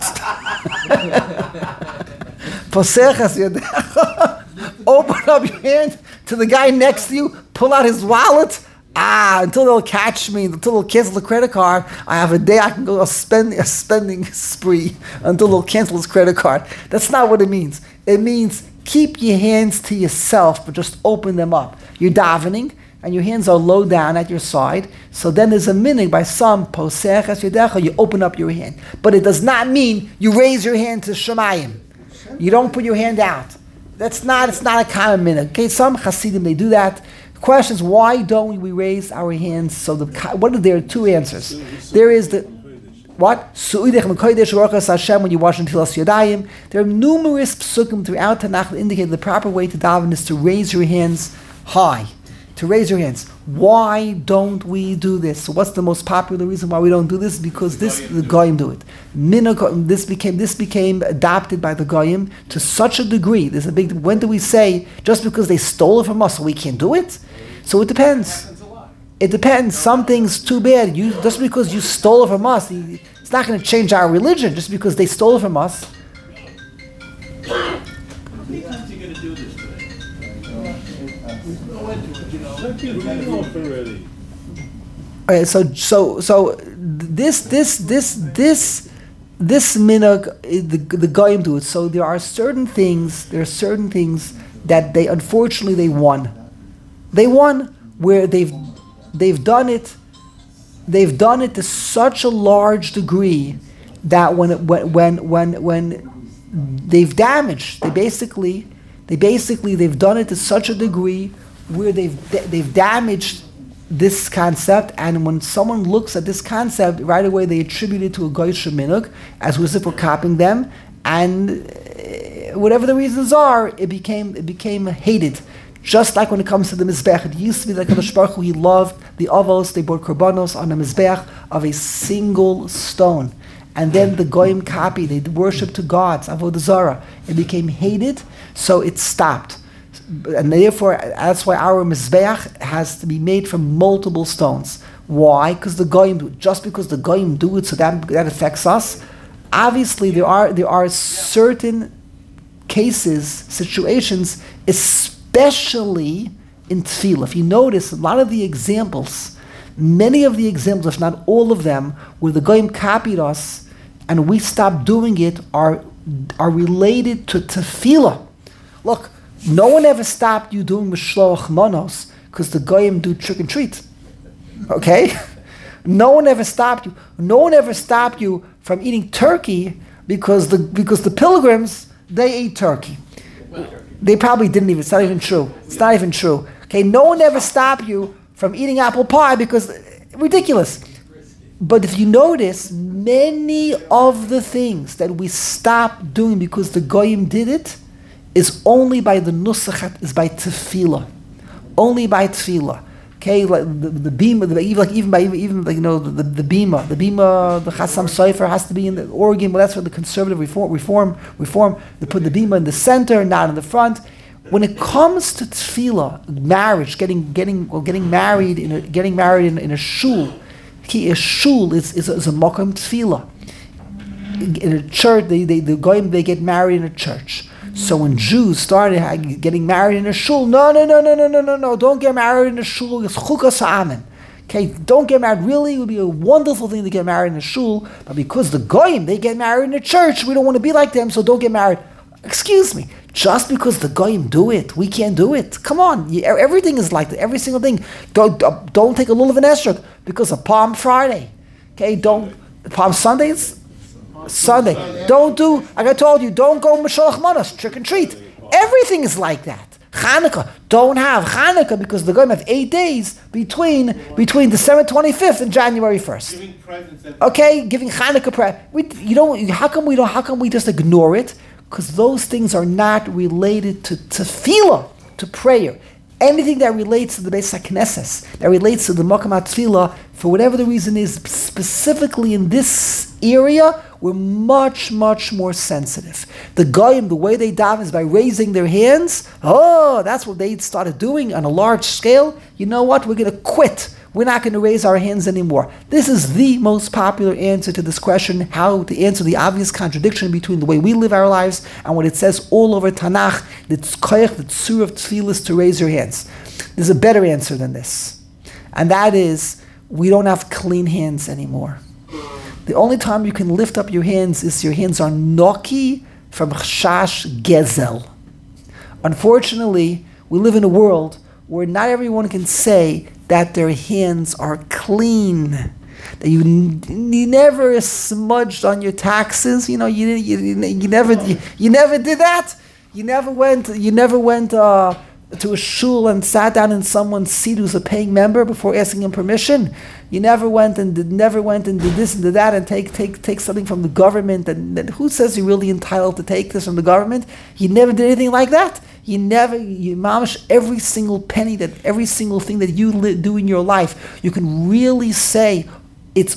Posech HaYidecha. Open up your hand to the guy next to you, pull out his wallet. Until they'll catch me, until they'll cancel the credit card, I have a day I can go a spending spree until they'll cancel his credit card. That's not what it means. It means keep your hands to yourself, but just open them up. You're davening, and your hands are low down at your side, so then there's a minhag by some, posech es yodecha, you open up your hand. But it does not mean you raise your hand to Shemayim. You don't put your hand out. It's not a common minhag. Okay, some Hasidim, they do that. The question is, why don't we raise our hands? So there are two answers. There is the what? Su'idech m'kodesh rochas Hashem when you wash until yadayim. There are numerous psukim throughout Tanakh that indicate the proper way to daven is to raise your hands high. To raise your hands. Why don't we do this? So what's the most popular reason why we don't do this? Because the Goyim do it. This became adopted by the Goyim to such a degree. There's a big. When do we say just because they stole it from us, so we can't do it? So it depends. It depends. Some things too bad. Just because you stole it from us, it's not going to change our religion. Just because they stole it from us. How many times are you going to do this today? Go into it, you know. Okay, so this minhag, the Goyim do it. So there are certain things that they unfortunately won. They won where they've done it to such a large degree that when they've damaged, they've done it to such a degree where they've damaged this concept, and when someone looks at this concept, right away they attribute it to a Goyish minhag, as if we're copying them, and whatever the reasons are, it became hated. Just like when it comes to the Mizbech, it used to be like Kadosh Baruch Hu, he loved the Avos, they brought korbanos on the Mizbech of a single stone. And then the Goyim copied, they worshipped to gods, Avodah Zarah. It became hated, so it stopped. And therefore, that's why our Mizbech has to be made from multiple stones. Why? Because the Goyim do it. Just because the Goyim do it, so that affects us. Obviously, there are certain cases, situations, especially in tefillah. If you notice, a lot of the examples, many of the examples, if not all of them, where the Goyim copied us and we stopped doing it are related to tefillah. Look, no one ever stopped you doing mishloach manos because the Goyim do trick and treat. Okay? No one ever stopped you. No one ever stopped you from eating turkey because the pilgrims, they ate turkey. They probably didn't even. It's not even true. It's not even true. Okay, no one ever stopped you from eating apple pie because ridiculous. But if you notice, many of the things that we stopped doing because the Goyim did it is only by the nusach, is by tefillah, only by tefillah. Okay, like the bima, the bima, the Chassam Sofer has to be in the organ. Well, that's for the conservative reform. They put the bima in the center, not in the front. When it comes to tefillah, marriage, getting married in a shul, a shul is a mokum tefillah. In a church, the goyim they get married in a church. So when Jews started getting married in a shul, no, don't get married in a shul. It's chukas ha'amen. Okay, don't get married. Really, it would be a wonderful thing to get married in a shul, but because the goyim they get married in a church, we don't want to be like them, so don't get married. Excuse me. Just because the goyim do it, we can't do it. Come on, everything is like that. Every single thing. Don't take a lulav and esrog because of Palm Friday. Okay, Palm Sundays. Sunday. Don't do, like I told you, don't go Mashalach Manas, trick and treat. Everything is like that. Hanukkah. Don't have Hanukkah because the goyim have 8 days between December 25th and January 1st. Giving presents. Okay, giving Hanukkah how come we just ignore it? Because those things are not related to tefillah, to prayer. Anything that relates to the Beis HaKnesses, that relates to the Makam HaTefillah, for whatever the reason is, specifically in this area, we're much, much more sensitive. The Goyim, the way they daven is by raising their hands. Oh, that's what they started doing on a large scale. You know what? We're going to quit. We're not going to raise our hands anymore. This is the most popular answer to this question, how to answer the obvious contradiction between the way we live our lives and what it says all over Tanakh, the tzkoyach, the tzur of tefillah is to raise your hands. There's a better answer than this. And that is, we don't have clean hands anymore. The only time you can lift up your hands is your hands are noki from chashash gezel. Unfortunately, we live in a world where not everyone can say that their hands are clean. That you never smudged on your taxes. You never did that. You never went to a shul and sat down in someone's seat who's a paying member before asking him permission. You never went and did this and did that and take something from the government. And who says you're really entitled to take this from the government? You never did anything like that. You mamish every single penny, every single thing that you do in your life, you can really say it's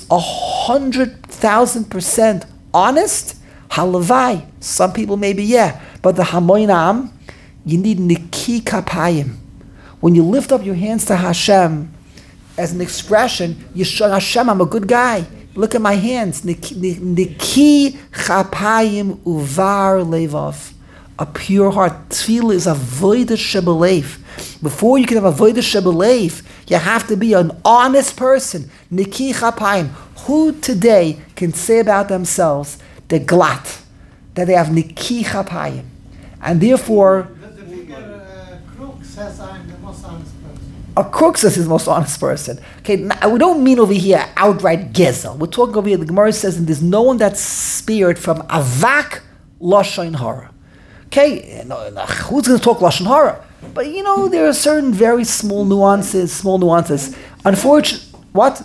100,000% honest. Halavai. Some people maybe but the hamoinam, you need niki kapayim. When you lift up your hands to Hashem as an expression, you show Hashem, I'm a good guy. Look at my hands. Niki kapayim uvar levav. A pure heart. Tefillah is avodah shebelev. Before you can have avodah shebelev, you have to be an honest person. Niki kapayim. Who today can say about themselves they're glat, that they have niki kapayim, and therefore Crook says I'm the most honest person. a crook says he's the most honest person. Okay, now, we don't mean over here outright gezel. We're talking over here. The Gemara says, and there's no one that's spared from avak lashon hara. Okay, who's going to talk lashon hara? But there are certain very small nuances. Unfortunately, what?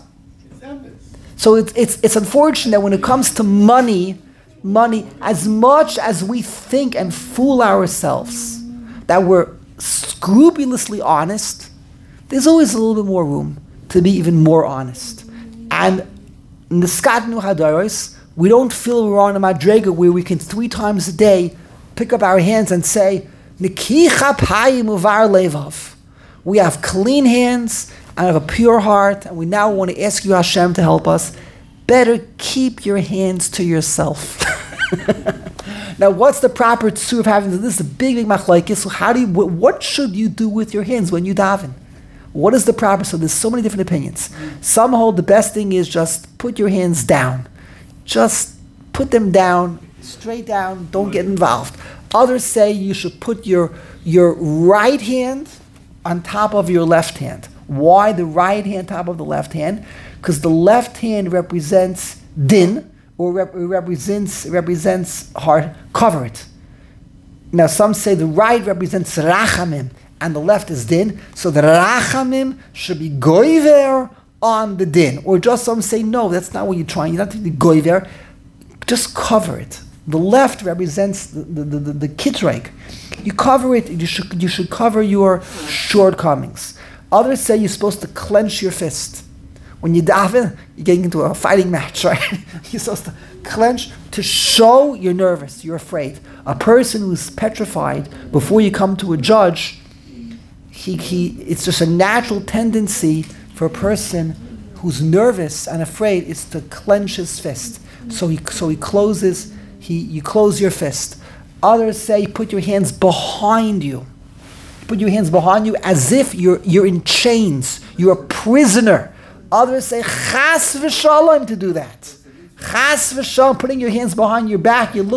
So it's unfortunate that when it comes to money, as much as we think and fool ourselves that we're scrupulously honest, there's always a little bit more room to be even more honest. And in the Skadnu Hadaros, we don't feel we're on a madrega where we can 3 times a day pick up our hands and say, Niki chapayim uvar levav. We have clean hands and have a pure heart, and we now want to ask you, Hashem, to help us. Better keep your hands to yourself. Now, what's the proper tzur of having this? Is a big machlokes. So what should you do with your hands when you daven? What is the proper? So there's so many different opinions. Some hold the best thing is just put your hands down. Just put them down, straight down, don't get involved. Others say you should put your right hand on top of your left hand. Why the right hand top of the left hand? Because the left hand represents din, or represents heart. Cover it. Now some say the right represents rachamim, and the left is din. So the rachamim should be goiver on the din. Or just some say, no, that's not what you're trying. You don't have to be goiver. Just cover it. The left represents the kitrek. You cover it. You should cover your shortcomings. Others say you're supposed to clench your fist. When you daven, you're getting into a fighting match, right? You're supposed to clench to show you're nervous, you're afraid. A person who's petrified before you come to a judge, it's just a natural tendency for a person who's nervous and afraid is to clench his fist. So he closes. You close your fist. Others say put your hands behind you. Put your hands behind you as if you're in chains. You're a prisoner. Others say chas v'shalom to do that. Chas v'shalom, putting your hands behind your back. You're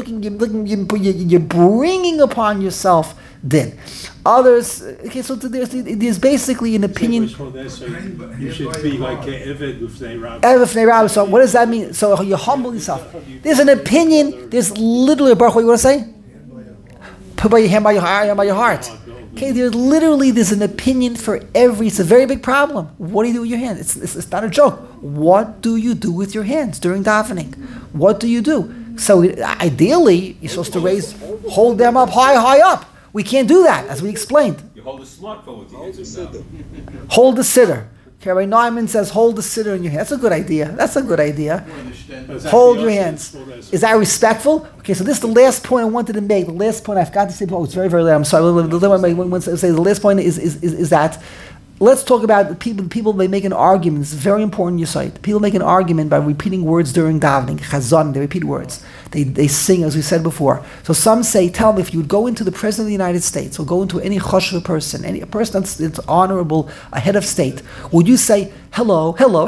bringing upon yourself din. Others, okay, so there's basically an opinion. You should be like Eved B'fnei Rabbi. Eved B'fnei Rabbi. So what does that mean? So you humble yourself. There's an opinion. There's literally a Baruch. What you want to say? Put by your hand by your heart. Okay, there's an opinion for every. It's a very big problem. What do you do with your hand? It's not a joke. What do you do with your hands during davening? What do you do? So ideally, you're supposed to hold them up high up. We can't do that, as we explained. You hold a smartphone with your hands. Hold the sitter. Okay, Rabbi Neumann says, hold the sitter in your hand. That's a good idea. Hold your hands. Is that respectful? Okay, so this is the last point I wanted to make. The last point I forgot to say. Oh, it's very, very late. I'm sorry. The last point is that let's talk about the people. They make an argument. It's very important in your sight. People make an argument by repeating words during davening. Chazan, they repeat words. They sing, as we said before. So some say, tell me, if you would go into the President of the United States, or go into any chashuv person, a person that's honorable, a head of state, would you say, hello, can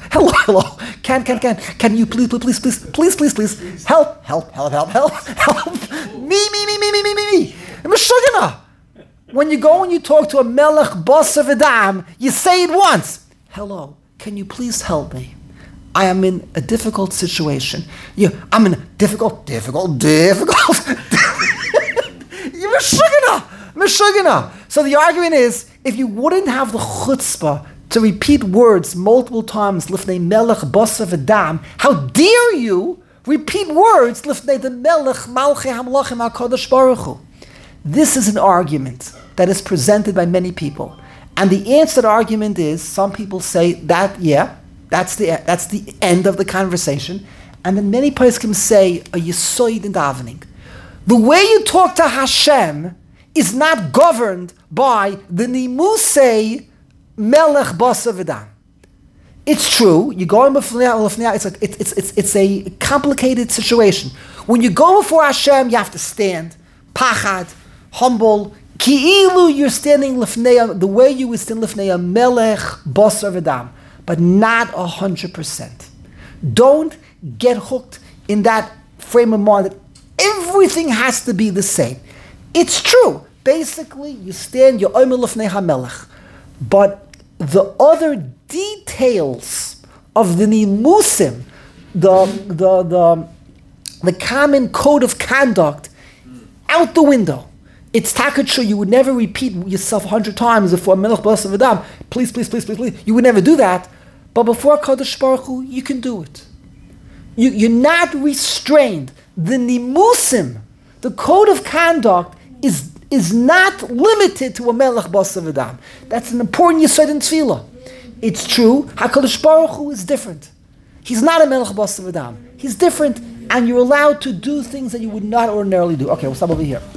you please, help, me. I'm a shugana. When you go and you talk to a melech basar v'dam, you say it once. Hello, can you please help me? I am in a difficult situation. I'm in a difficult. You're Meshugana. So the argument is, if you wouldn't have the chutzpah to repeat words multiple times, lifnei melech basar v'dam, how dare you repeat words lifnei the melech malchei hamlachim HaKadosh Baruch Hu? This is an argument that is presented by many people. And the answer to the argument is, some people say that, that's the end of the conversation. And then many poskim say a yisoid in davening. The way you talk to Hashem is not governed by the nimusei melech basar v'dam. It's true. You go in before it's a complicated situation. When you go before Hashem, you have to stand, pachad, humble. Ki'ilu, you're standing lifnei, the way you would stand lifnei a melech basar v'dam, but not 100%. Don't get hooked in that frame of mind that everything has to be the same. It's true. Basically, you stand, you're omer lifnei hamelech, but the other details of the nimusim, the common code of conduct, out the window. It's true. You would never repeat yourself 100 times before melech basar v'dam. Please. You would never do that. But before Kadosh Baruch Hu, you can do it. You're not restrained. The nimusim, the code of conduct, is not limited to a melech basar v'dam. That's an important yesod in tefillah. It's true. HaKadosh Baruch Hu is different. He's not a melech basar v'dam. He's different, and you're allowed to do things that you would not ordinarily do. Okay, we'll stop over here.